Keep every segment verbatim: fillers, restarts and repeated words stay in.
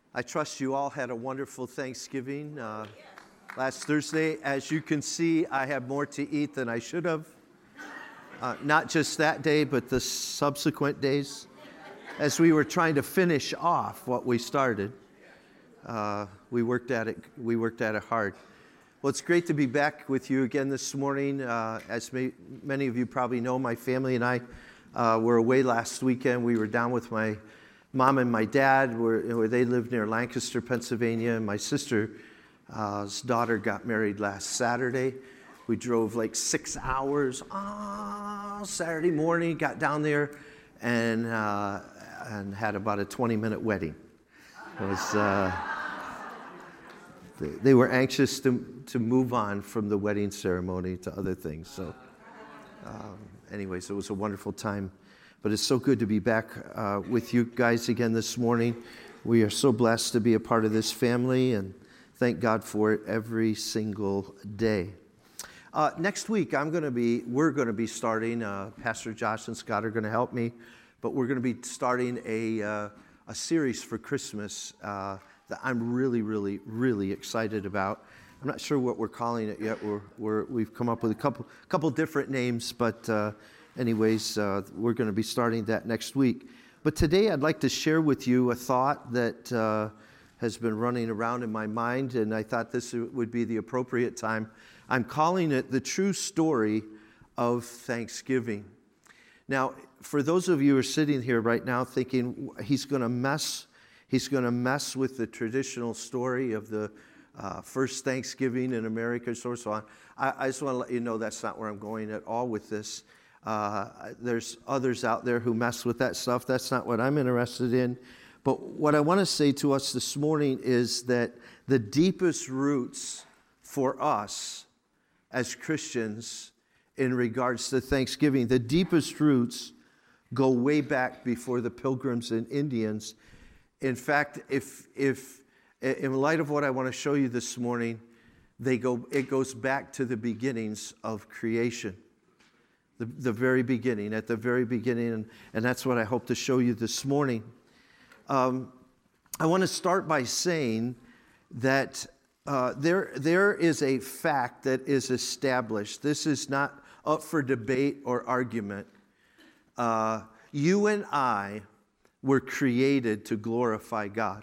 I trust you all had a wonderful Thanksgiving uh, last Thursday. As you can see, I have more to eat than I should have. Uh, not just that day, but the subsequent days. As we were trying to finish off what we started, uh, we worked at it. We worked at it hard. Well, it's great to be back with you again this morning. Uh, as may, many of you probably know, my family and I uh, were away last weekend. We were down with my mom and my dad, where, where they lived near Lancaster, Pennsylvania. And my sister's uh, daughter got married last Saturday. We drove like six hours oh, Saturday morning, got down there, and uh, and had about a twenty-minute wedding. It was. Uh, they were anxious to to move on from the wedding ceremony to other things. So, um, anyways, it was a wonderful time. But it's so good to be back uh, with you guys again this morning. We are so blessed to be a part of this family, and thank God for it every single day. Uh, next week, I'm going to be. We're going to be starting. Uh, Pastor Josh and Scott are going to help me, but we're going to be starting a uh, a series for Christmas uh, that I'm really, really, really excited about. I'm not sure what we're calling it yet. We're, we're we've come up with a couple couple different names, but. Uh, Anyways, uh, we're going to be starting that next week. But today I'd like to share with you a thought that uh, has been running around in my mind, and I thought this would be the appropriate time. I'm calling it the true story of Thanksgiving. Now, for those of you who are sitting here right now thinking he's going to mess, he's going to mess with the traditional story of the uh, first Thanksgiving in America, so on. I, I just want to let you know that's not where I'm going at all with this. Uh, there's others out there who mess with that stuff. That's not what I'm interested in. But what I want to say to us this morning is that the deepest roots for us as Christians in regards to Thanksgiving, the deepest roots go way back before the Pilgrims and Indians. In fact, if if in light of what I want to show you this morning, they go it goes back to the beginnings of creation. The, the very beginning, at the very beginning, and, and that's what I hope to show you this morning. Um, I want to start by saying that uh, there there is a fact that is established. This is not up for debate or argument. Uh, you and I were created to glorify God.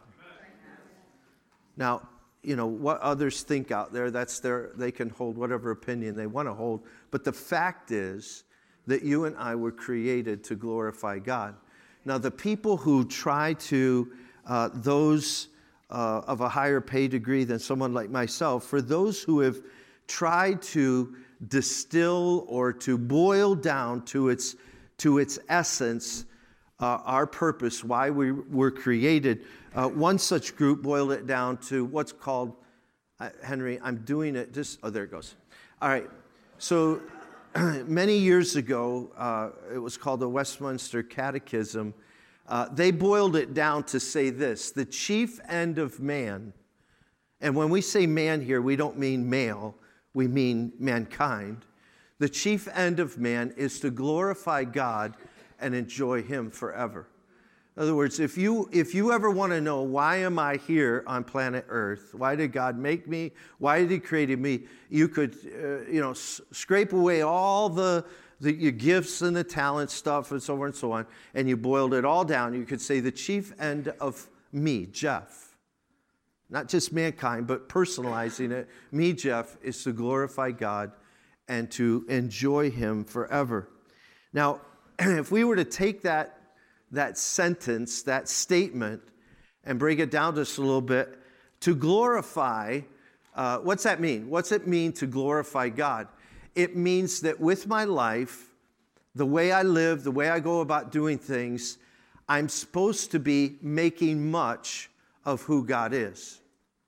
Now, you know, what others think out there, that's their, they can hold whatever opinion they want to hold. But the fact is that you and I were created to glorify God. Now, the people who try to, uh, those uh, of a higher pay degree than someone like myself, for those who have tried to distill or to boil down to its, to its essence uh, our purpose, why we were created, uh, one such group boiled it down to what's called, uh, Henry, I'm doing it, just, oh, there it goes. All right, so many years ago, uh, it was called the Westminster Catechism. Uh, they boiled it down to say this: the chief end of man, and when we say man here, we don't mean male, we mean mankind. The chief end of man is to glorify God and enjoy Him forever. In other words, if you if you ever want to know, why am I here on planet Earth? Why did God make me? Why did He create me? You could, uh, you know, s- scrape away all the, the your gifts and the talent stuff and so on and so on, and you boiled it all down. You could say the chief end of me, Jeff, not just mankind, but personalizing it, me, Jeff, is to glorify God and to enjoy Him forever. Now, if we were to take that that sentence, that statement, and break it down just a little bit, to glorify, uh, what's that mean? What's it mean to glorify God? It means that with my life, the way I live, the way I go about doing things, I'm supposed to be making much of who God is.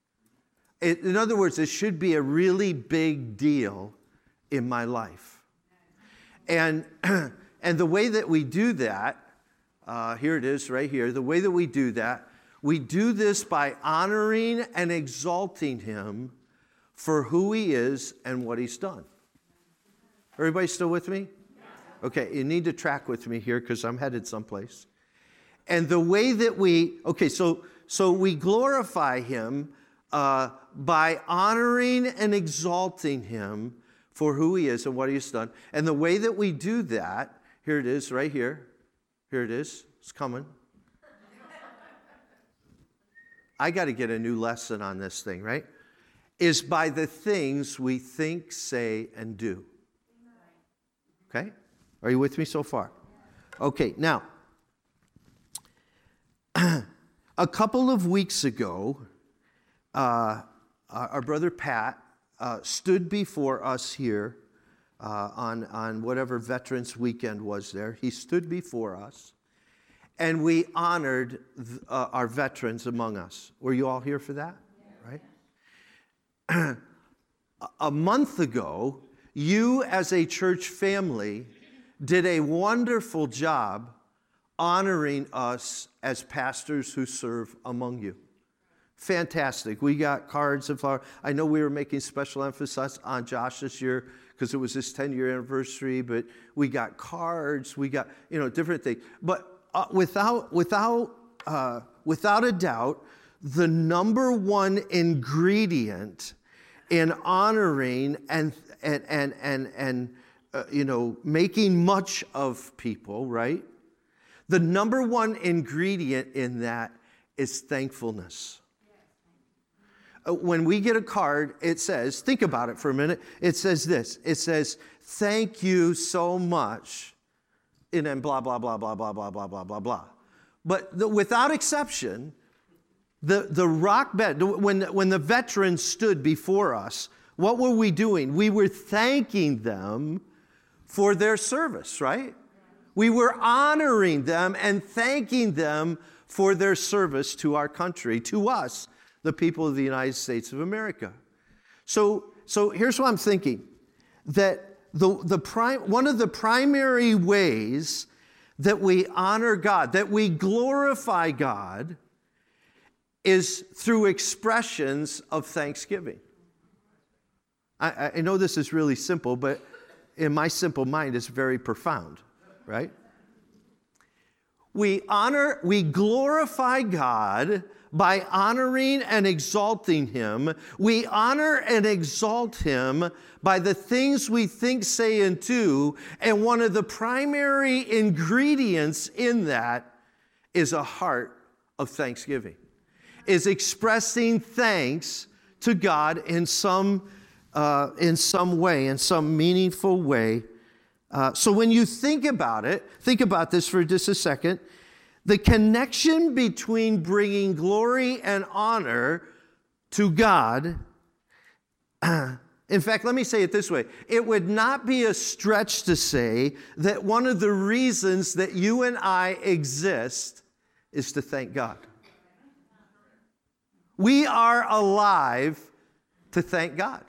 It, in other words, it should be a really big deal in my life. And, and the way that we do that, Uh, here it is right here. The way that we do that, we do this by honoring and exalting Him for who He is and what He's done. Everybody still with me? Okay, you need to track with me here because I'm headed someplace. And the way that we, okay, so so we glorify him uh, by honoring and exalting him for who he is and what he has done. And the way that we do that, here it is, right here. Here it is. It's coming. I got to get a new lesson on this thing, right? Is by the things we think, say, and do. Okay? Are you with me so far? Okay, now, a couple of weeks ago, uh, our brother Pat uh, stood before us here uh, on, on whatever Veterans Weekend was there. He stood before us, and we honored th- uh, our veterans among us. Were you all here for that? Right? A month ago, you as a church family did a wonderful job honoring us as pastors who serve among you. Fantastic. We got cards of our, I know we were making special emphasis on Josh this year because it was his ten-year anniversary, but we got cards, we got, you know, different things. But uh, without, without, uh, without a doubt, the number one ingredient in honoring and, and, and, and, and uh, you know, making much of people, right? The number one ingredient in that is thankfulness. When we get a card, it says, think about it for a minute, it says this, it says, thank you so much, and then blah, blah, blah, blah, blah, blah, blah, blah, blah, blah. But the, without exception, the, the rock bed, when, when the veterans stood before us, what were we doing? We were thanking them for their service, right? We were honoring them and thanking them for their service to our country, to us, the people of the United States of America. So, so here's what I'm thinking, that the, the prim, one of the primary ways that we honor God, that we glorify God, is through expressions of thanksgiving. I, I know this is really simple, but in my simple mind, it's very profound, right? We honor, we glorify God by honoring and exalting him. We honor and exalt him by the things we think, say, and do. And one of the primary ingredients in that is a heart of thanksgiving, is expressing thanks to God in some, uh, in some way, in some meaningful way. Uh, so when you think about it, think about this for just a second. The connection between bringing glory and honor to God, in fact, let me say it this way. It would not be a stretch to say that one of the reasons that you and I exist is to thank God. We are alive to thank God.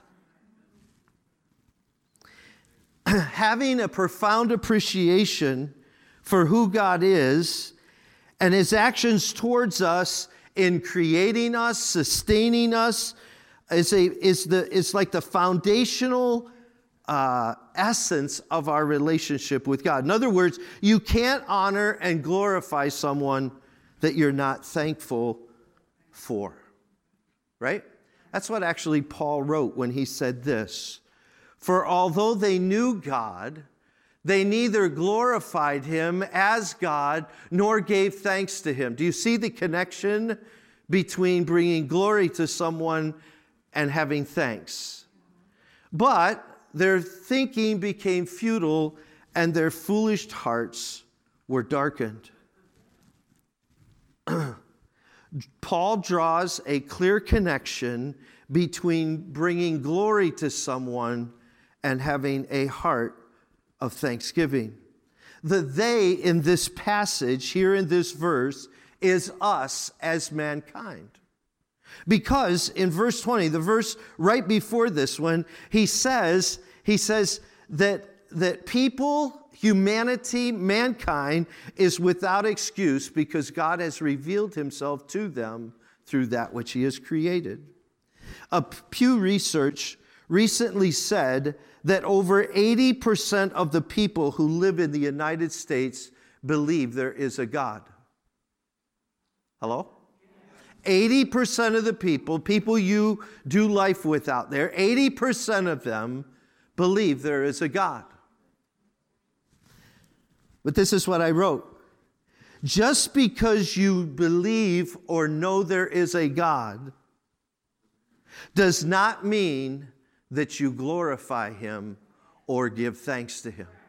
Having a profound appreciation for who God is and his actions towards us in creating us, sustaining us, is, a, is, the, is like the foundational uh, essence of our relationship with God. In other words, you can't honor and glorify someone that you're not thankful for. Right? That's what actually Paul wrote when he said this. For although they knew God, they neither glorified him as God nor gave thanks to him. Do you see the connection between bringing glory to someone and having thanks? But their thinking became futile and their foolish hearts were darkened. Paul draws a clear connection between bringing glory to someone and having a heart of thanksgiving. The they in this passage, here in this verse, is us as mankind. Because in verse twenty, the verse right before this one, he says, he says that, that people, humanity, mankind is without excuse because God has revealed himself to them through that which he has created. A Pew Research recently said that over eighty percent of the people who live in the United States believe there is a God. Hello? eighty percent of the people, people you do life with out there, eighty percent of them believe there is a God. But this is what I wrote. Just because you believe or know there is a God does not mean that you glorify him or give thanks to him.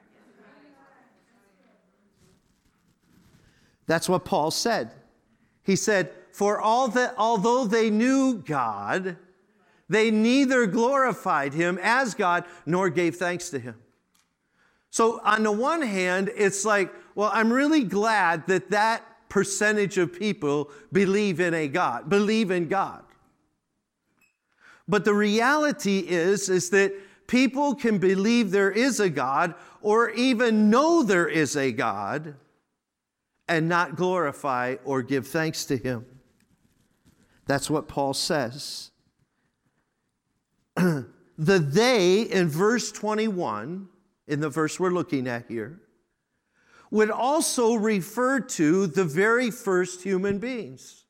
That's what Paul said. He said, for all that, although they knew God, they neither glorified him as God nor gave thanks to him. So on the one hand, it's like, well, I'm really glad that that percentage of people believe in a God, believe in God. But the reality is, is that people can believe there is a God or even know there is a God and not glorify or give thanks to him. That's what Paul says. The they in verse twenty-one, in the verse we're looking at here, would also refer to the very first human beings.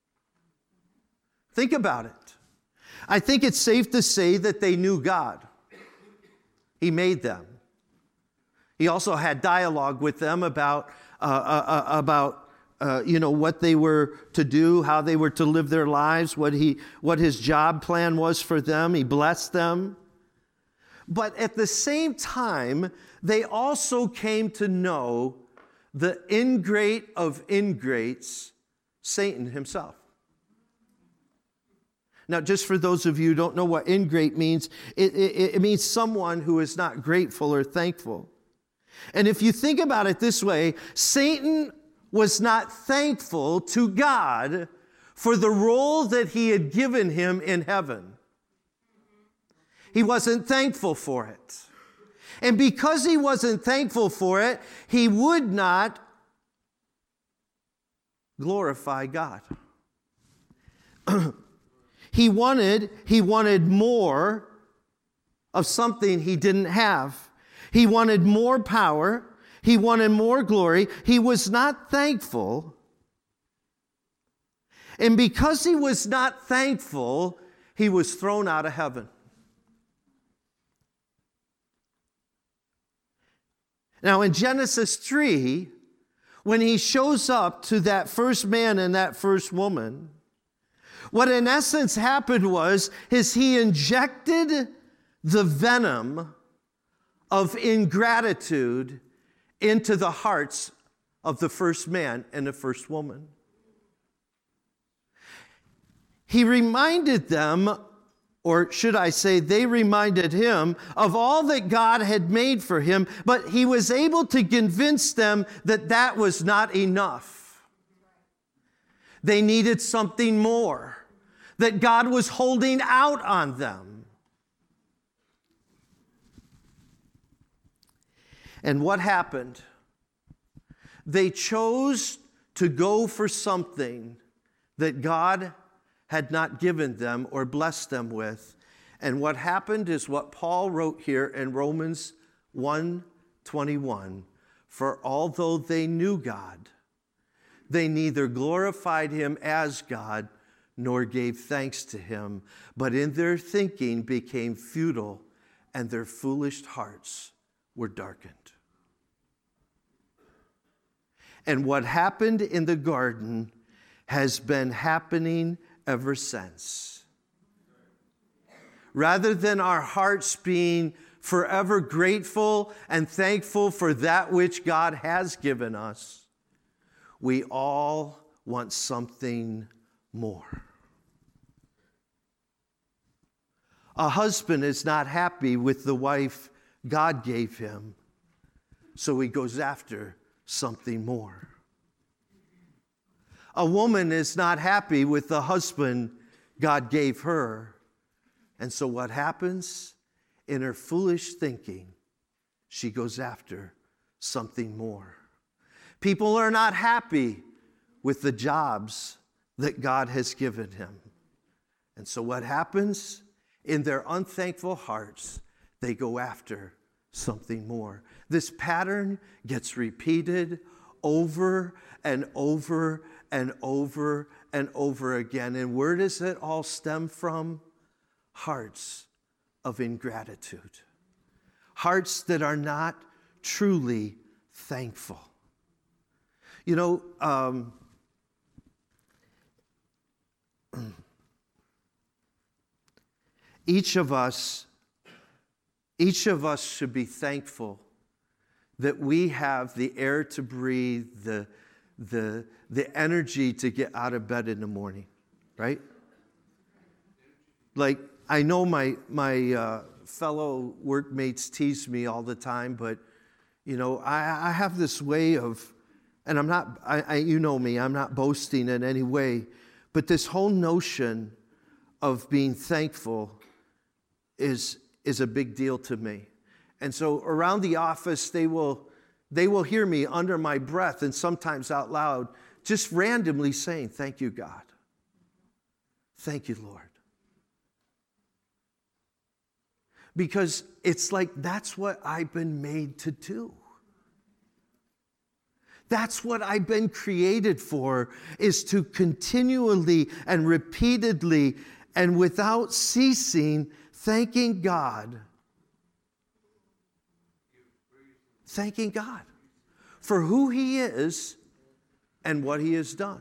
Think about it. I think it's safe to say that they knew God. He made them. He also had dialogue with them about, uh, uh, about uh, you know, what they were to do, how they were to live their lives, what he, what his job plan was for them. He blessed them. But at the same time, they also came to know the ingrate of ingrates, Satan himself. Now, just for those of you who don't know what ingrate means, it, it, it means someone who is not grateful or thankful. And if you think about it this way, Satan was not thankful to God for the role that he had given him in heaven. He wasn't thankful for it. And because he wasn't thankful for it, he would not glorify God. He wanted, he wanted more of something he didn't have. He wanted more power. He wanted more glory. He was not thankful. And because he was not thankful, he was thrown out of heaven. Now in Genesis three, when he shows up to that first man and that first woman, what in essence happened was is he injected the venom of ingratitude into the hearts of the first man and the first woman. He reminded them, or should I say, they reminded him of all that God had made for him, but he was able to convince them that that was not enough. They needed something more, that God was holding out on them. And what happened? They chose to go for something that God had not given them or blessed them with. And what happened is what Paul wrote here in Romans one twenty-one. For although they knew God, they neither glorified him as God nor gave thanks to him, but in their thinking became futile, and their foolish hearts were darkened. And what happened in the garden has been happening ever since. Rather than our hearts being forever grateful and thankful for that which God has given us, we all want something more. A husband is not happy with the wife God gave him, so he goes after something more. A woman is not happy with the husband God gave her, and so what happens? In her foolish thinking, she goes after something more. People are not happy with the jobs that God has given him. And so what happens? In their unthankful hearts, they go after something more. This pattern gets repeated over and over and over and over again. And where does it all stem from? Hearts of ingratitude. Hearts that are not truly thankful. You know, um, each of us, each of us should be thankful that we have the air to breathe, the, the, the energy to get out of bed in the morning, right? Like, I know my, my uh, fellow workmates tease me all the time, but, you know, I, I have this way of, and I'm not, I, I, you know me, I'm not boasting in any way, but this whole notion of being thankful is, is a big deal to me. And so around the office, they will, they will hear me under my breath and sometimes out loud, just randomly saying, "Thank you, God. Thank you, Lord." Because it's like, that's what I've been made to do. That's what I've been created for, is to continually and repeatedly and without ceasing thanking God. Thanking God for who He is and what He has done.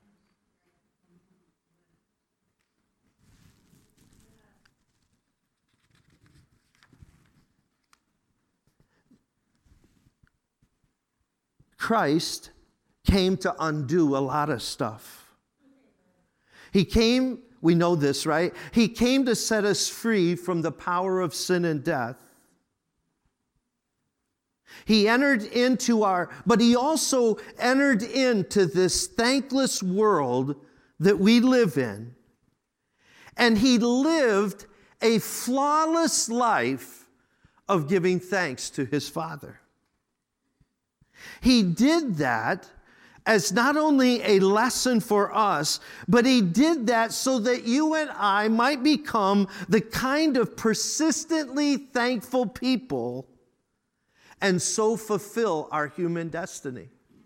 Christ came to undo a lot of stuff. He came, we know this, right? He came to set us free from the power of sin and death. He entered into our, but He also entered into this thankless world that we live in. And He lived a flawless life of giving thanks to His Father. He did that as not only a lesson for us, but He did that so that you and I might become the kind of persistently thankful people and so fulfill our human destiny.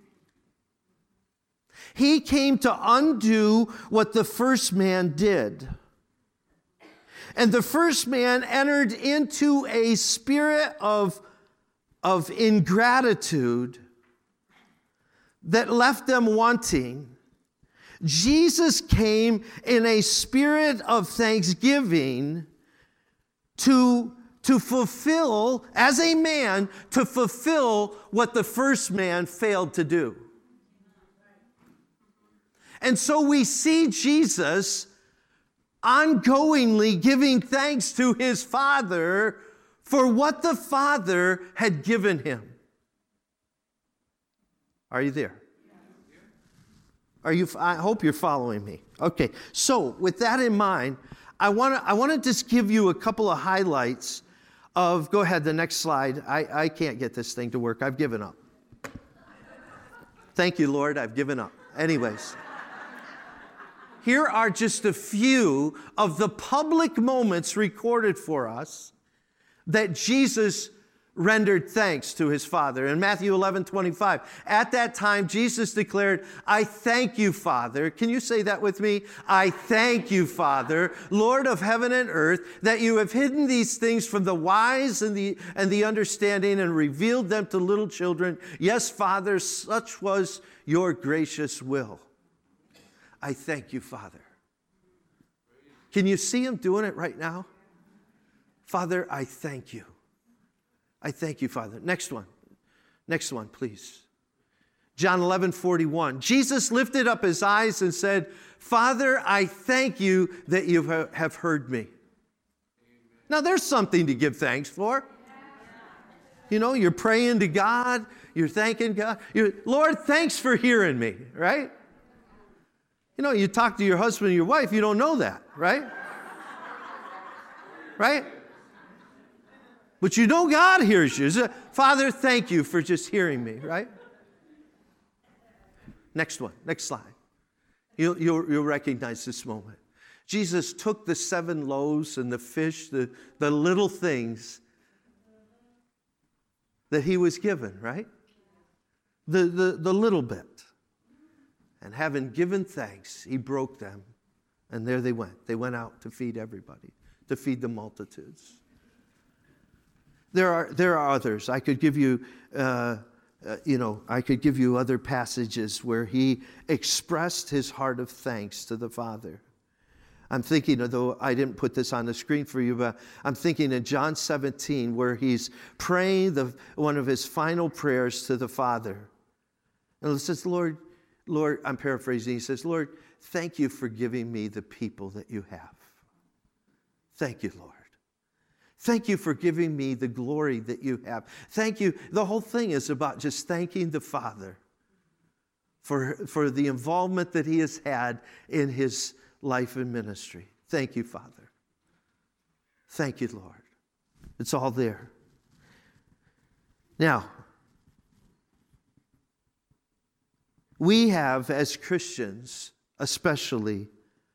He came to undo what the first man did. And the first man entered into a spirit of, of ingratitude that left them wanting. Jesus came in a spirit of thanksgiving to, to fulfill, as a man, to fulfill what the first man failed to do. And so we see Jesus ongoingly giving thanks to His Father for what the Father had given Him. Are you there? Are you? I hope you're following me. Okay, so with that in mind, I want to I want to just give you a couple of highlights of, go ahead, the next slide. I, I can't get this thing to work. I've given up. Thank you, Lord, I've given up. Anyways, here are just a few of the public moments recorded for us that Jesus rendered thanks to His Father. In Matthew eleven twenty-five, at that time, Jesus declared, "I thank you, Father." Can you say that with me? "I thank you, Father, Lord of heaven and earth, that you have hidden these things from the wise and the, and the understanding and revealed them to little children. Yes, Father, such was your gracious will." I thank you, Father. Can you see Him doing it right now? Father, I thank you. I thank you, Father. Next one. Next one, please. John eleven forty-one. Jesus lifted up His eyes and said, "Father, I thank you that you have heard me." Amen. Now, there's something to give thanks for. You know, you're praying to God. You're thanking God. You're, Lord, thanks for hearing me, right? You know, you talk to your husband and your wife, you don't know that, right? Right? But you know God hears you. Father, thank you for just hearing me, right? Next one, next slide. You'll, you'll, you'll recognize this moment. Jesus took the seven loaves and the fish, the, the little things that He was given, right? The, the, the little bit. And having given thanks, he broke them. And there they went. They went out to feed everybody, to feed the multitudes. There are, there are others. I could give you, uh, uh, you know, I could give you other passages where he expressed his heart of thanks to the Father. I'm thinking, although I didn't put this on the screen for you, but I'm thinking in John seventeen where he's praying the, one of his final prayers to the Father. And he says, Lord, Lord, I'm paraphrasing. He says, Lord, thank you for giving me the people that you have. Thank you, Lord. Thank you for giving me the glory that you have. Thank you. The whole thing is about just thanking the Father for, for the involvement that he has had in his life and ministry. Thank you, Father. Thank you, Lord. It's all there. Now, we have, as Christians especially,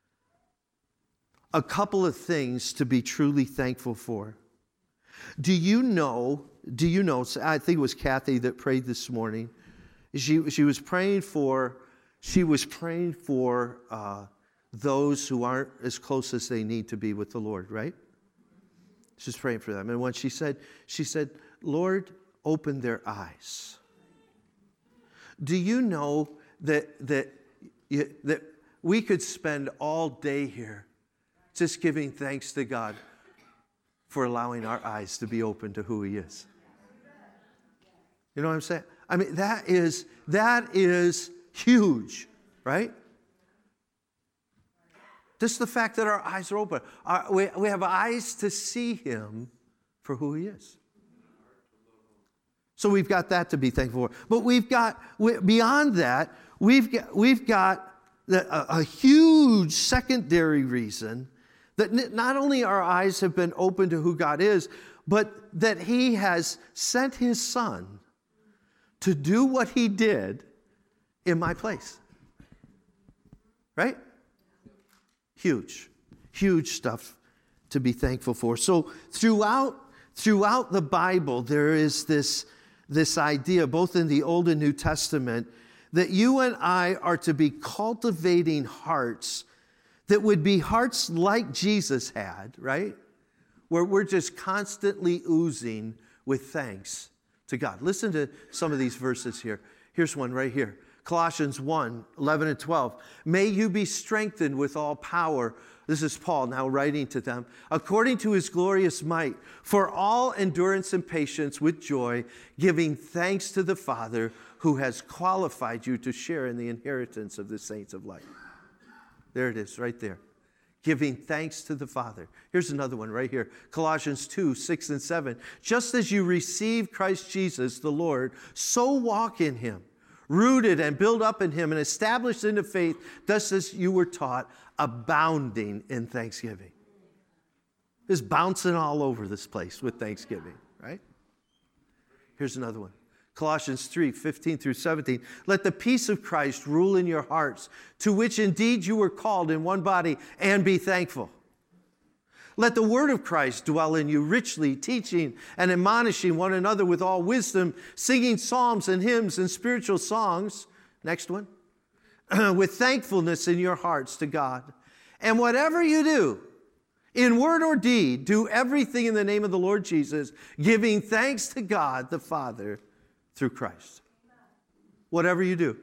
a couple of things to be truly thankful for. Do you know, do you know, I think it was Kathy that prayed this morning. She, she was praying for, she was praying for uh, those who aren't as close as they need to be with the Lord, right? She's praying for them. And when she said, she said, Lord, open their eyes. Do you know that, that, you, that we could spend all day here just giving thanks to God for allowing our eyes to be open to who he is? You know what I'm saying? I mean, that is, that is huge, right? Just the fact that our eyes are open. Our, we, we have eyes to see him for who he is. So we've got that to be thankful for. But we've got, we, beyond that, we've got, we've got the, a, a huge secondary reason that not only our eyes have been open to who God is, but that he has sent his son to do what he did in my place. Right? Huge, huge stuff to be thankful for. So throughout, throughout the Bible, there is this, this idea, both in the Old and New Testament, that you and I are to be cultivating hearts that would be hearts like Jesus had, right? Where we're just constantly oozing with thanks to God. Listen to some of these verses here. Here's one right here. Colossians one, eleven and twelve. May you be strengthened with all power. This is Paul now writing to them. According to his glorious might, for all endurance and patience with joy, giving thanks to the Father who has qualified you to share in the inheritance of the saints of light. There it is, right there. Giving thanks to the Father. Here's another one right here. Colossians two, six and seven. Just as you received Christ Jesus the Lord, so walk in him, rooted and built up in him and established in the faith, just as you were taught, abounding in thanksgiving. Just bouncing all over this place with thanksgiving, right? Here's another one. Colossians three, fifteen through seventeen. Let the peace of Christ rule in your hearts, to which indeed you were called in one body, and be thankful. Let the word of Christ dwell in you richly, teaching and admonishing one another with all wisdom, singing psalms and hymns and spiritual songs. Next one. With thankfulness in your hearts to God. And whatever you do, in word or deed, do everything in the name of the Lord Jesus, giving thanks to God the Father through Christ. Whatever you do,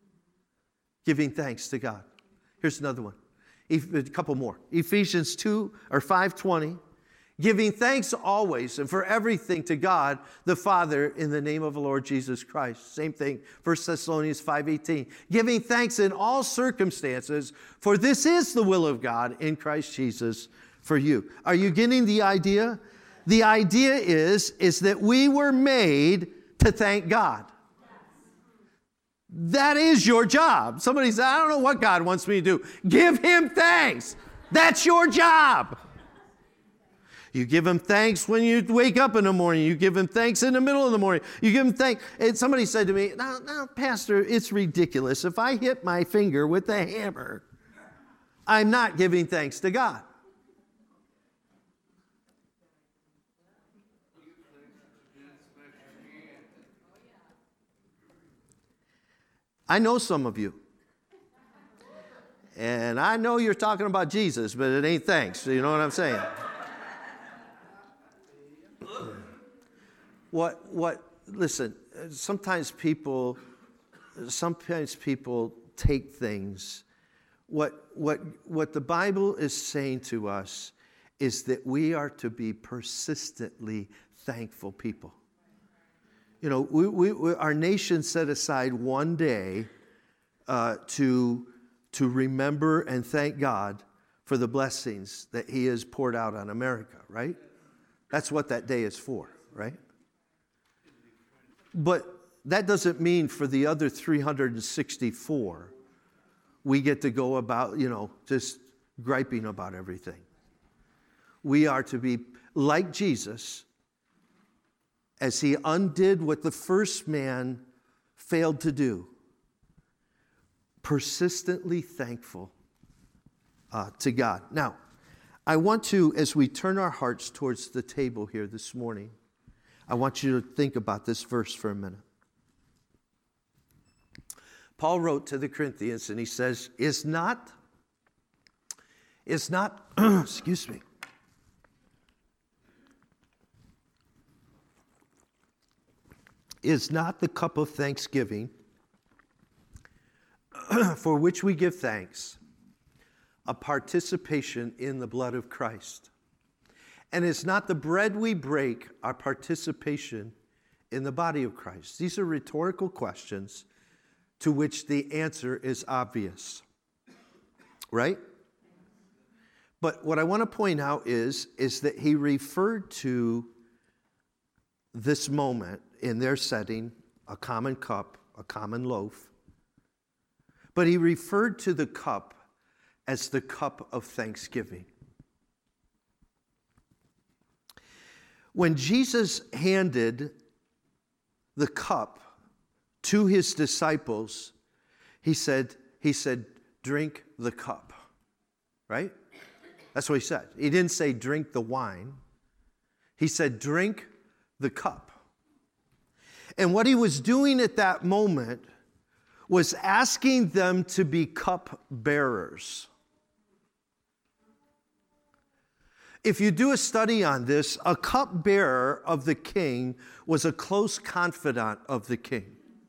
giving thanks to God. Here's another one. A couple more. Ephesians two or five twenty. Giving thanks always and for everything to God the Father in the name of the Lord Jesus Christ. Same thing. First Thessalonians five eighteen. Giving thanks in all circumstances, for this is the will of God in Christ Jesus for you. Are you getting the idea? The idea is, is that we were made to thank God. That is your job. Somebody said, I don't know what God wants me to do. Give him thanks. That's your job. You give him thanks when you wake up in the morning. You give him thanks in the middle of the morning. You give him thanks. And somebody said to me, now, now, Pastor, it's ridiculous. If I hit my finger with a hammer, I'm not giving thanks to God. I know some of you. And I know you're talking about Jesus, but it ain't thanks. You know what I'm saying? What, what, listen, sometimes people, sometimes people take things. What, what, what the Bible is saying to us is that we are to be persistently thankful people. You know, we, we, we, our nation set aside one day uh, to, to remember and thank God for the blessings that He has poured out on America, right? That's what that day is for, right? But that doesn't mean for the other three hundred sixty-four, we get to go about, you know, just griping about everything. We are to be like Jesus, as He undid what the first man failed to do, persistently thankful uh, to God. Now, I want to, as we turn our hearts towards the table here this morning, I want you to think about this verse for a minute. Paul wrote to the Corinthians and he says, is not, is not, excuse me, is not the cup of thanksgiving for which we give thanks a participation in the blood of Christ? And is not the bread we break our participation in the body of Christ? These are rhetorical questions to which the answer is obvious, right? But what I want to point out is, is that he referred to this moment in their setting, a common cup, a common loaf, but he referred to the cup as the cup of thanksgiving. When Jesus handed the cup to his disciples, he said, he said, drink the cup, right? That's what he said. He didn't say drink the wine. He said drink the cup. And what he was doing at that moment was asking them to be cup bearers. If you do a study on this, a cupbearer of the king was a close confidant of the king.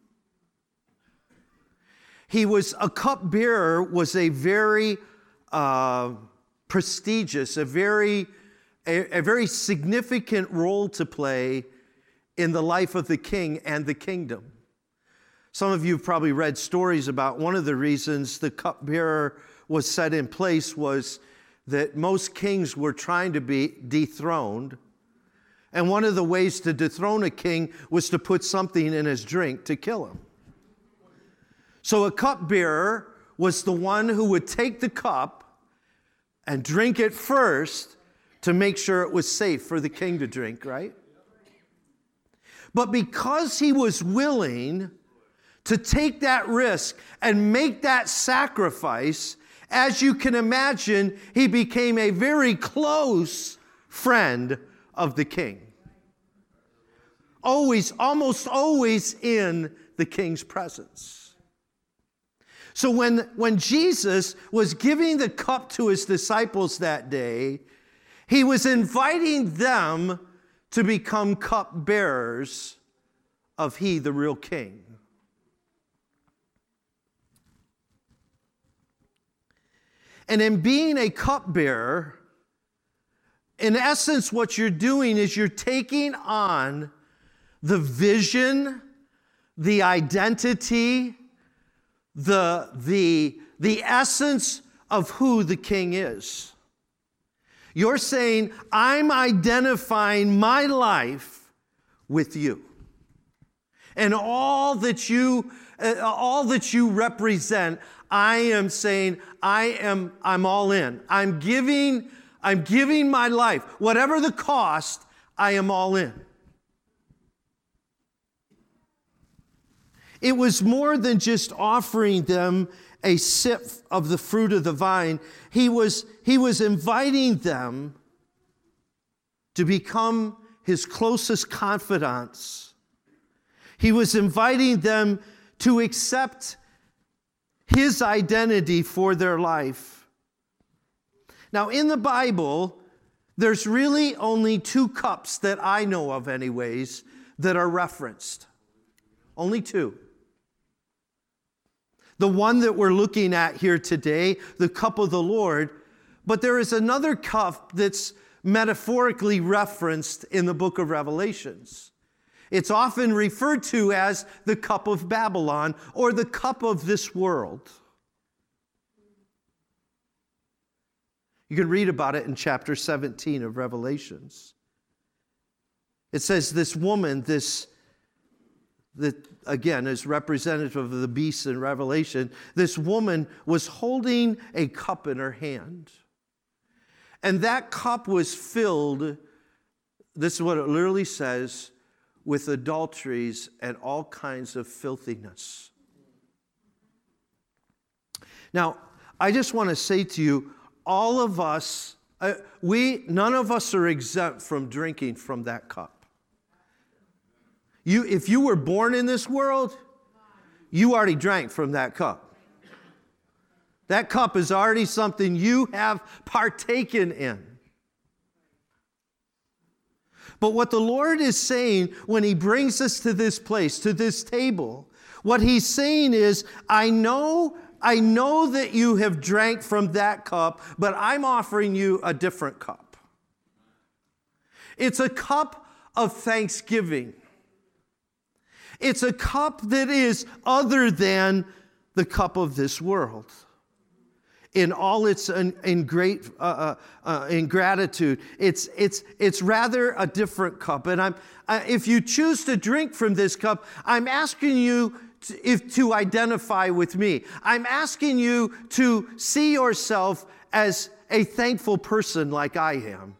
He was a cupbearer was a very uh, prestigious, a very, a, a very significant role to play in the life of the king and the kingdom. Some of you have probably read stories about one of the reasons the cupbearer was set in place was that most kings were trying to be dethroned. And one of the ways to dethrone a king was to put something in his drink to kill him. So a cupbearer was the one who would take the cup and drink it first to make sure it was safe for the king to drink, right? But because he was willing to take that risk and make that sacrifice, as you can imagine, he became a very close friend of the king. Always, almost always in the king's presence. So when, when Jesus was giving the cup to his disciples that day, he was inviting them to become cup bearers of he, the real king. And in being a cupbearer, in essence, what you're doing is you're taking on the vision, the identity, the, the, the essence of who the king is. You're saying, I'm identifying my life with you. And all that you, uh, all that you represent, I am saying, I am, I'm all in. I'm giving, I'm giving my life. Whatever the cost, I am all in. It was more than just offering them a sip of the fruit of the vine. He was, he was inviting them to become his closest confidants. He was inviting them to accept His identity for their life. Now, in the Bible, there's really only two cups that I know of anyways that are referenced. Only two. The one that we're looking at here today, the cup of the Lord, but there is another cup that's metaphorically referenced in the book of Revelations. It's often referred to as the cup of Babylon or the cup of this world. You can read about it in chapter seventeen of Revelations. It says this woman, this, that again is representative of the beast in Revelation, this woman was holding a cup in her hand. And that cup was filled, this is what it literally says, with adulteries and all kinds of filthiness. Now, I just want to say to you, all of us, uh, we, none of us are exempt from drinking from that cup. You, if you were born in this world, you already drank from that cup. That cup is already something you have partaken in. But what the Lord is saying when He brings us to this place, to this table, what He's saying is, I know, I know that you have drank from that cup, but I'm offering you a different cup. It's a cup of thanksgiving. It's a cup that is other than the cup of this world. In all its in, in great uh, uh, ingratitude, it's it's it's rather a different cup. And I'm uh, if you choose to drink from this cup, I'm asking you to, if to identify with me. I'm asking you to see yourself as a thankful person like I am.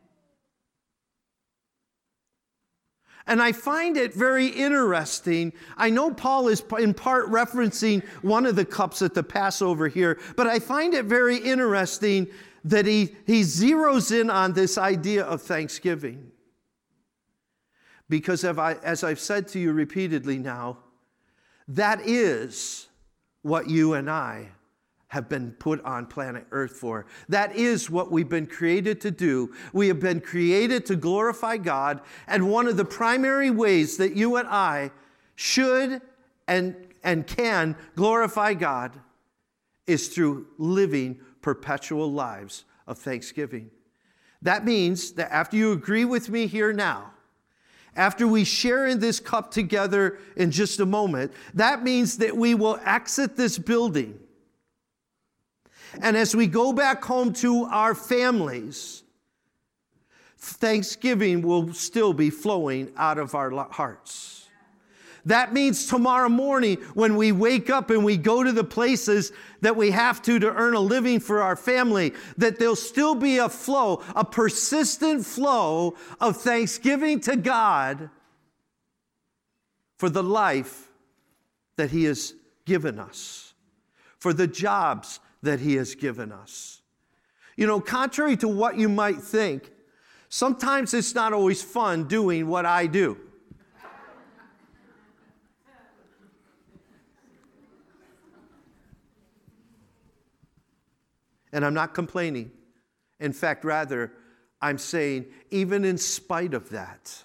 And I find it very interesting. I know Paul is in part referencing one of the cups at the Passover here, but I find it very interesting that he, he zeroes in on this idea of thanksgiving. Because as, I, as I've said to you repeatedly now, that is what you and I have been put on planet Earth for. That is what we've been created to do. We have been created to glorify God, and one of the primary ways that you and I should and, and can glorify God is through living perpetual lives of thanksgiving. That means that after you agree with me here now, after we share in this cup together in just a moment, that means that we will exit this building. And as we go back home to our families, thanksgiving will still be flowing out of our hearts. That means tomorrow morning when we wake up and we go to the places that we have to to earn a living for our family, that there'll still be a flow, a persistent flow of thanksgiving to God for the life that He has given us, for the jobs that He has given us. You know, contrary to what you might think, sometimes it's not always fun doing what I do. And I'm not complaining. In fact, rather, I'm saying, even in spite of that,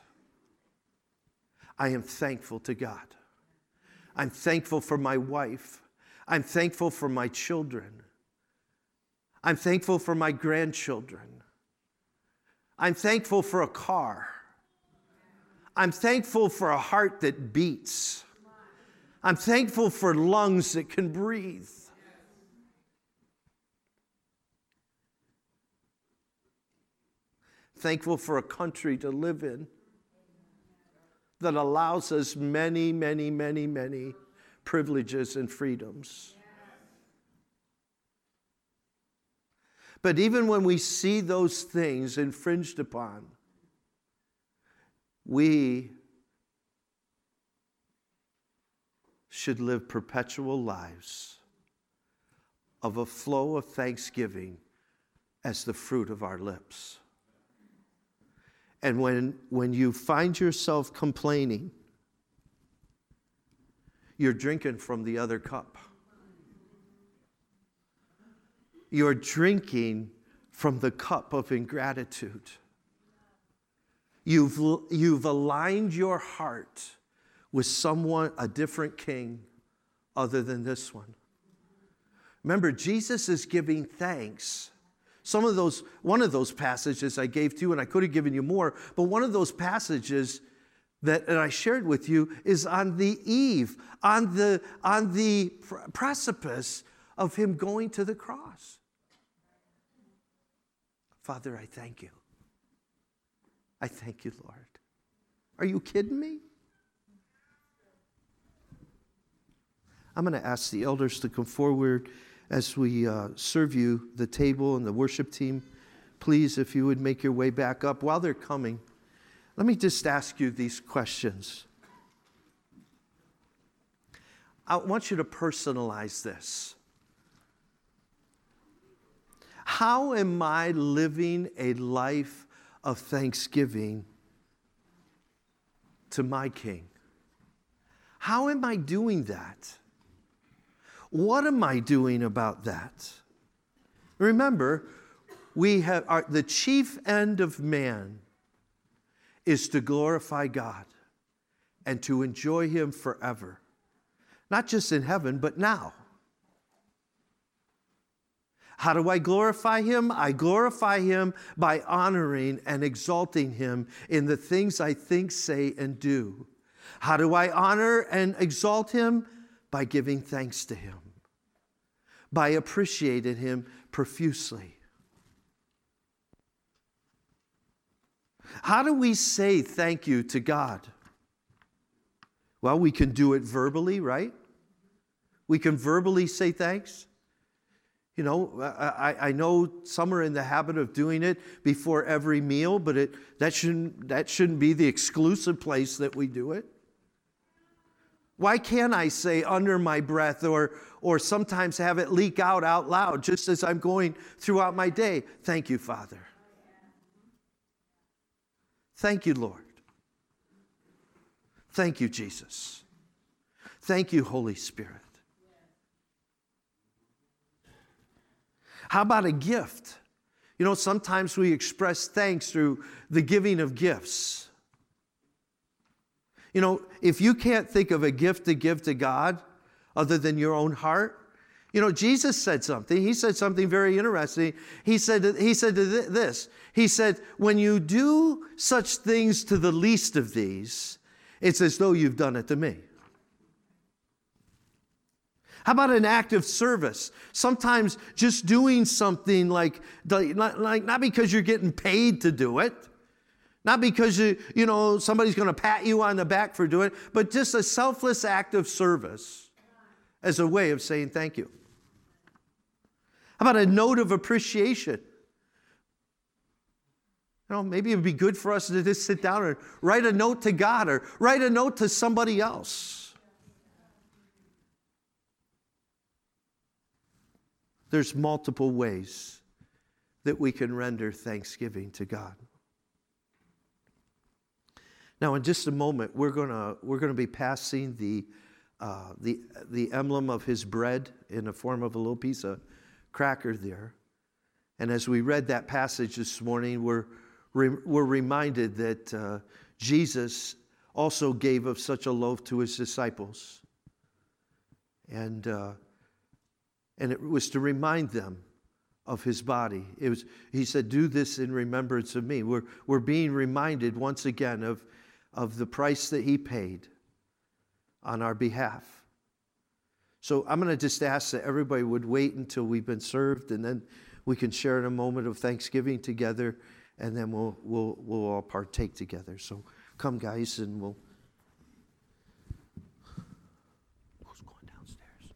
I am thankful to God. I'm thankful for my wife. I'm thankful for my children. I'm thankful for my grandchildren. I'm thankful for a car. I'm thankful for a heart that beats. I'm thankful for lungs that can breathe. Thankful for a country to live in that allows us many, many, many, many privileges and freedoms. But even when we see those things infringed upon, we should live perpetual lives of a flow of thanksgiving as the fruit of our lips. And when, when you find yourself complaining, you're drinking from the other cup. you're drinking from the cup of ingratitude. You've, you've aligned your heart with someone, a different king other than this one. Remember, Jesus is giving thanks. Some of those, one of those passages I gave to you, and I could have given you more, but one of those passages that, that I shared with you is on the eve, on the, on the precipice of him going to the cross. Father, I thank you. I thank you, Lord. Are you kidding me? I'm going to ask the elders to come forward as we uh, serve you the table, and the worship team. Please, if you would make your way back up. While they're coming, let me just ask you these questions. I want you to personalize this. How am I living a life of thanksgiving to my King? How am I doing that? What am I doing about that? Remember, we have our, the chief end of man is to glorify God and to enjoy him forever. Not just in heaven, but now. How do I glorify him? I glorify him by honoring and exalting him in the things I think, say, and do. How do I honor and exalt him? By giving thanks to him, by appreciating him profusely. How do we say thank you to God? Well, we can do it verbally, right? We can verbally say thanks. You know, I, I know some are in the habit of doing it before every meal, but it, that shouldn't, that shouldn't be the exclusive place that we do it. Why can't I say under my breath or, or sometimes have it leak out out loud just as I'm going throughout my day? Thank you, Father. Thank you, Lord. Thank you, Jesus. Thank you, Holy Spirit. How about a gift? You know, sometimes we express thanks through the giving of gifts. You know, if you can't think of a gift to give to God other than your own heart, you know, Jesus said something. He said something very interesting. He said, he said this. He said, when you do such things to the least of these, it's as though you've done it to me. How about an act of service? Sometimes just doing something like, like not because you're getting paid to do it, not because you, you know somebody's going to pat you on the back for doing it, but just a selfless act of service as a way of saying thank you. How about a note of appreciation? You know, maybe it would be good for us to just sit down and write a note to God or write a note to somebody else. There's multiple ways that we can render thanksgiving to God. Now, in just a moment, we're gonna we're gonna be passing the uh, the the emblem of his bread in the form of a little piece of cracker there. And as we read that passage this morning, we're we're reminded that uh, Jesus also gave of such a loaf to his disciples, and uh, and it was to remind them of his body. It was. He said, "Do this in remembrance of me." We're we're being reminded once again of. of the price that he paid on our behalf. So I'm going to just ask that everybody would wait until we've been served, and then we can share in a moment of thanksgiving together, and then we'll we'll we'll all partake together. So come, guys, and we'll. Who's going downstairs?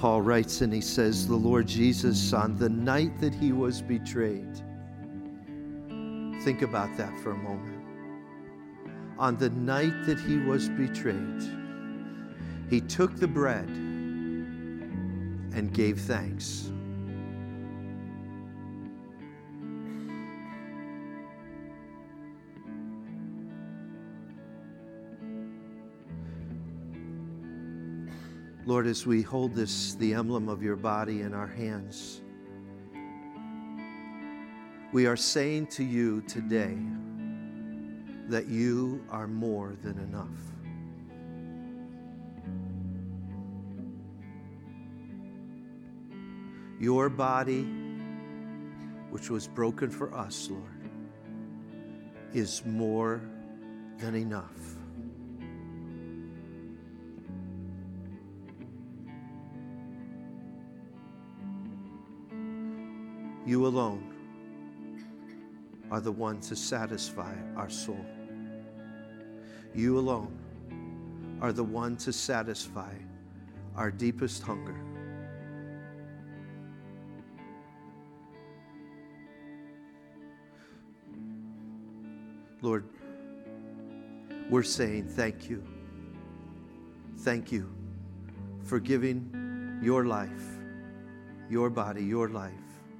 Paul writes and he says, the Lord Jesus, on the night that he was betrayed, think about that for a moment. On the night that he was betrayed, he took the bread and gave thanks. Lord, as we hold this, the emblem of your body in our hands, we are saying to you today that you are more than enough. Your body, which was broken for us, Lord, is more than enough. You alone are the one to satisfy our soul. You alone are the one to satisfy our deepest hunger. Lord, we're saying thank you. Thank you for giving your life, your body, your life,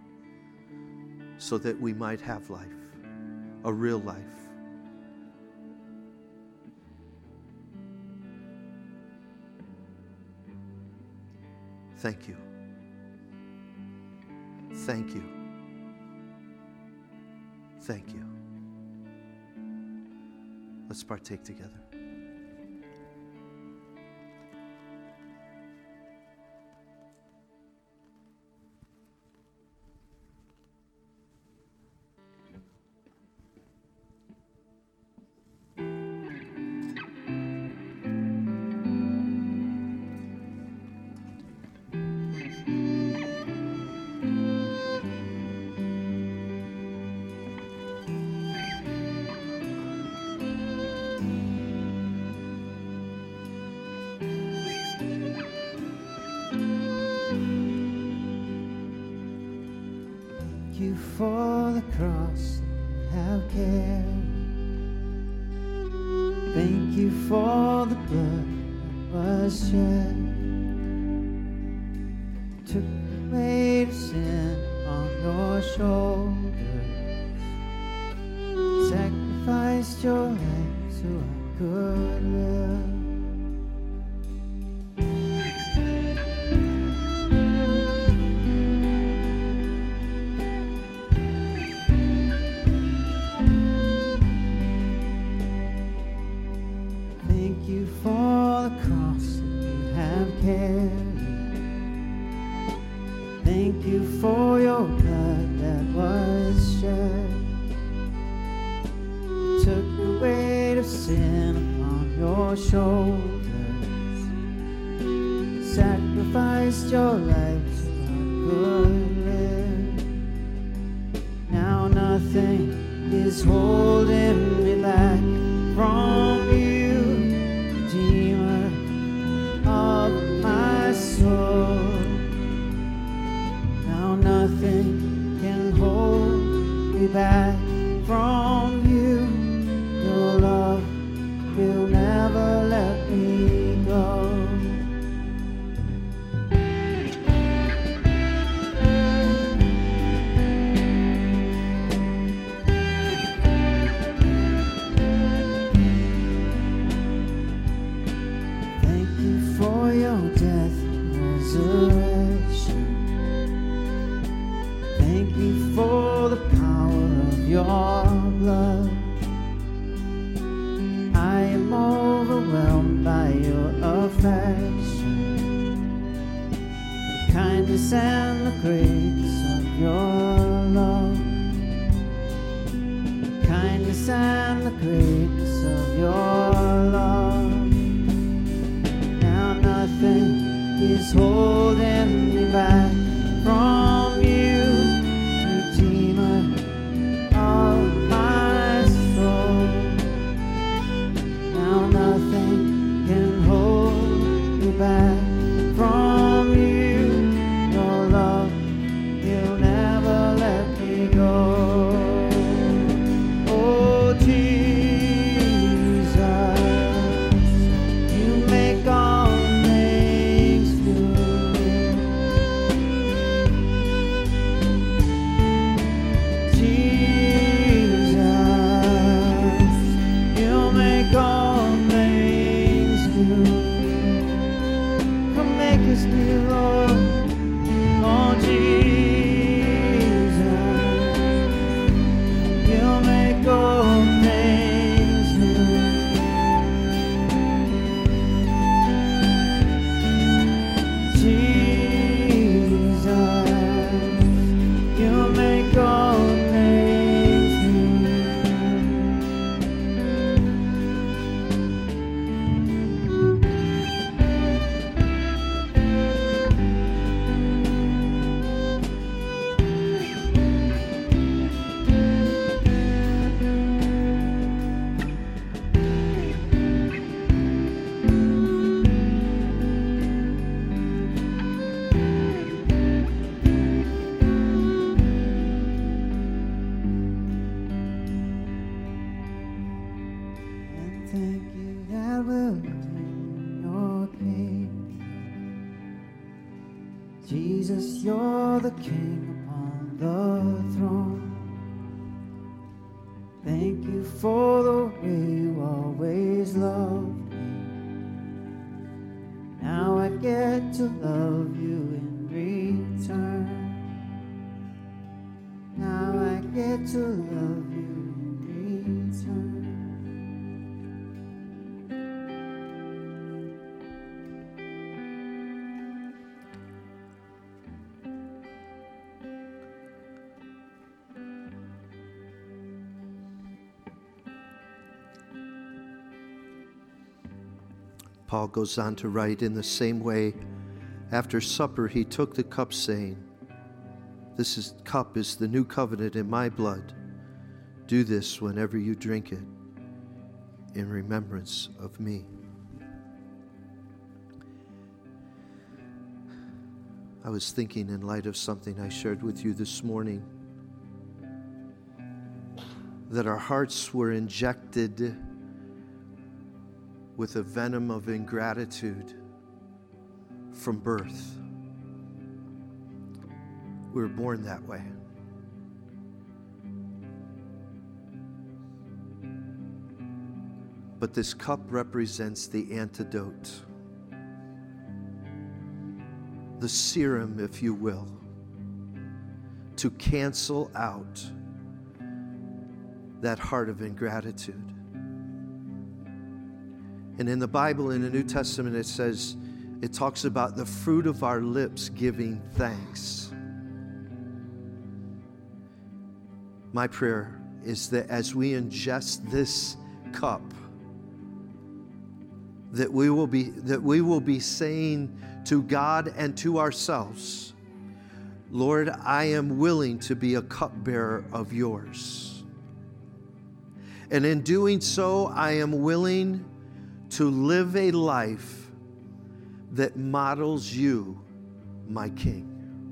so that we might have life, a real life. Thank you. Thank you. Thank you. Let's partake together. For the cross you have carried. Thank you for the blood that was shed. Took the weight of sin on your shoulders. Sacrificed your life so I could live. Thank you for your blood that was shed. You took the weight of sin upon your shoulders. Sacrificed your life so I could live. Now nothing is holding me back from you, Redeemer of my soul. Nothing can hold me back from you. Your love will never let me go. Thank you for your death and resurrection. Thank you for the power of your blood. I am overwhelmed by your affection, the kindness and the grace of your love, the kindness and the grace of your love. Now nothing is holding me back from you, Redeemer of my soul. Now nothing can hold me back from you. thank you that we'll live in your kingdom. Jesus, you're the King upon the throne. Thank you for the way you always loved me. Now I get to love you in return. Now I get to love you in return. Paul goes on to write, in the same way, after supper, he took the cup, saying, This is, cup is the new covenant in my blood. Do this whenever you drink it, in remembrance of me. I was thinking, in light of something I shared with you this morning, that our hearts were injected with a venom of ingratitude from birth. We were born that way. But this cup represents the antidote, the serum, if you will, to cancel out that heart of ingratitude. And in the Bible, in the New Testament, it says, it talks about the fruit of our lips giving thanks. My prayer is that as we ingest this cup, that we will be, that we will be saying to God and to ourselves, Lord, I am willing to be a cupbearer of yours. And in doing so, I am willing to live a life that models you, my King.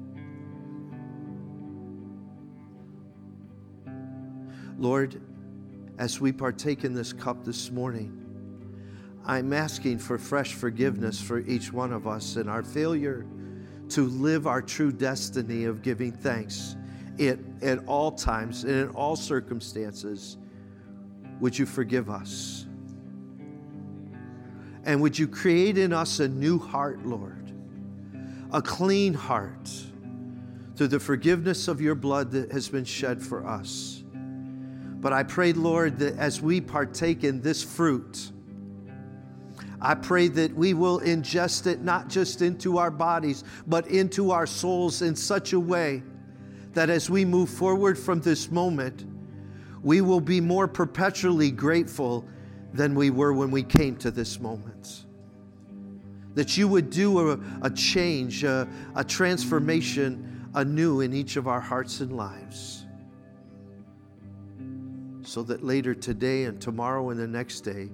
Lord, as we partake in this cup this morning, I'm asking for fresh forgiveness for each one of us and our failure to live our true destiny of giving thanks at, at all times and in all circumstances. Would you forgive us? And would you create in us a new heart, Lord, a clean heart through the forgiveness of your blood that has been shed for us. But I pray, Lord, that as we partake in this fruit, I pray that we will ingest it not just into our bodies, but into our souls in such a way that as we move forward from this moment, we will be more perpetually grateful than we were when we came to this moment. That you would do a, a change, a, a transformation anew in each of our hearts and lives. So that later today and tomorrow and the next day,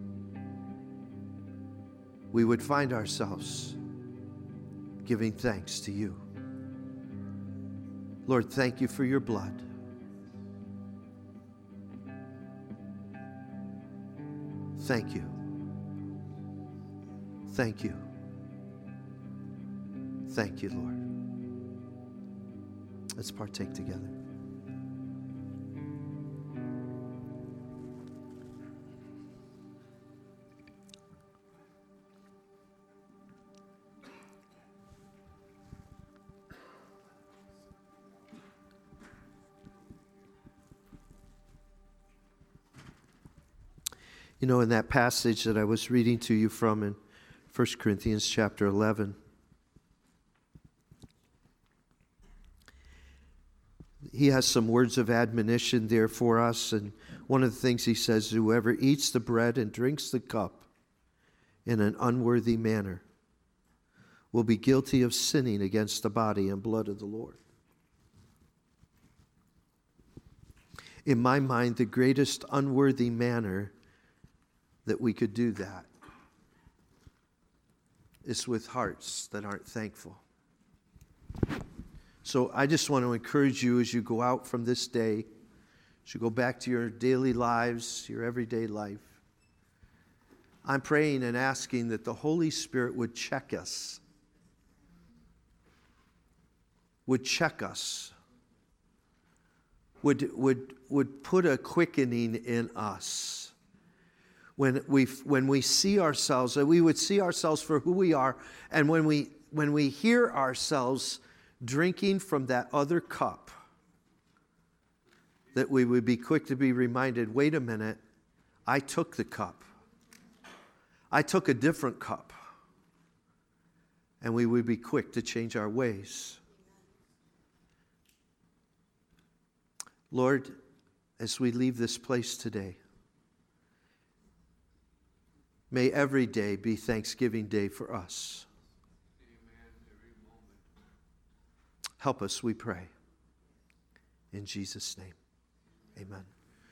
we would find ourselves giving thanks to you. Lord, thank you for your blood. Thank you. Thank you. Thank you, Lord. Let's partake together. You know, in that passage that I was reading to you from in First Corinthians chapter eleven, he has some words of admonition there for us. And one of the things he says, whoever eats the bread and drinks the cup in an unworthy manner will be guilty of sinning against the body and blood of the Lord. In my mind, the greatest unworthy manner that we could do that is with hearts that aren't thankful. So I just want to encourage you as you go out from this day, as you go back to your daily lives, your everyday life, I'm praying and asking that the Holy Spirit would check us, would check us, would, would, would put a quickening in us. When we, when we see ourselves, that we would see ourselves for who we are, and when we, when we hear ourselves drinking from that other cup, that we would be quick to be reminded, wait a minute, I took the cup. I took a different cup. And we would be quick to change our ways. Lord, as we leave this place today, may every day be Thanksgiving Day for us. Help us, we pray. In Jesus' name, amen.